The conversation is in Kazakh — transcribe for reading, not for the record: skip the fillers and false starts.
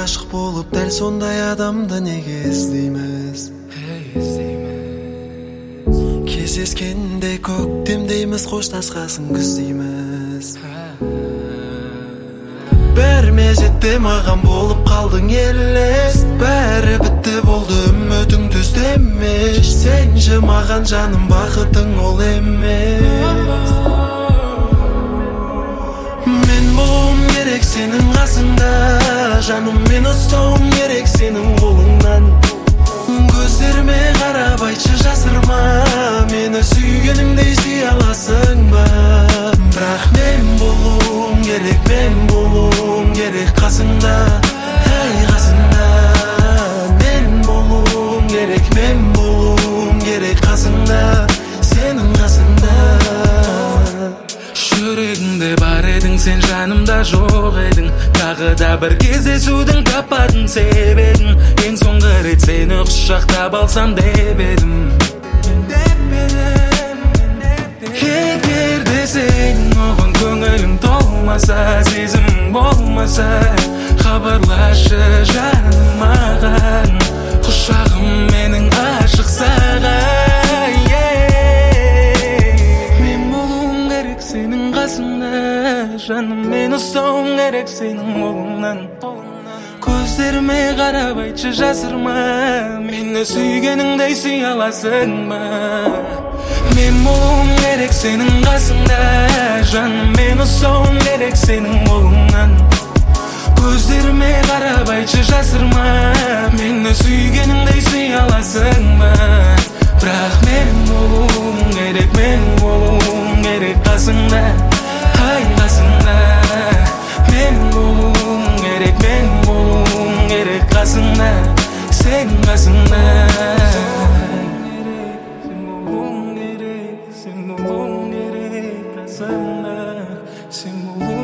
ашық болып дәл сондай адамды неге іздейміз? Кездескенде көктемдейміз, қоштасқасын күз дейміз. Бәрі мезетте маған болып қалдың елес. Бәрі бітті болды, үмітің түсті емес. Сен же маған жаным, бақытың ол емес. Мен болуым керек сенің қасыңда, жаным, мен ұстауым керек сенің қолыңнан. Көздеріме қарап айтшы, жасырма, мені сүйгеніңдей сүй аласың ба? Бірақ мен болуым керек, мен болуым керек қасыңда, ей қасыңда. Мен болуым керек, мен болуым керек қасыңда, сенің қасыңда. Жүрегіңде бар едің, сен жанымда жоқ едің. Тағы да бір кездесудің таппадың себебін. Ең соңғы рет сені құшақтап алсам деп едім. Егер де сен оған көңілің толмаса, сезімің болмаса, хабарлашы жаным маған. Құшағым менің ашық саған. Мен болуым керек сенің қасыңда, жаным, мен ұстауым керек сенің қолыңнан. Көздеріме қарап айтшы, жасырма, мені сүйгеніңдей сүй аласың ба? Мен болуым керек сенің қасыңда, жаным, мен ұстауым керек сенің қолыңнан. Көздеріме қарап айтшы, жасырма, мені сүйгеніңдей сүй аласың ба? Бірақ мен болуым керек, мен болуым керек қасыңда, ай қасыңда. Мен болуым керек, мен болуым керек қасыңда, сен қасыңда. Сен болуым керек, сен болуым керек қасыңда, сен болуым